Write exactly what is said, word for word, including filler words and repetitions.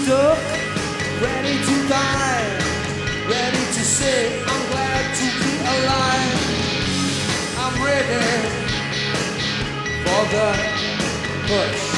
stuck, ready to die, ready to say I'm glad to be alive. I'm ready for the push.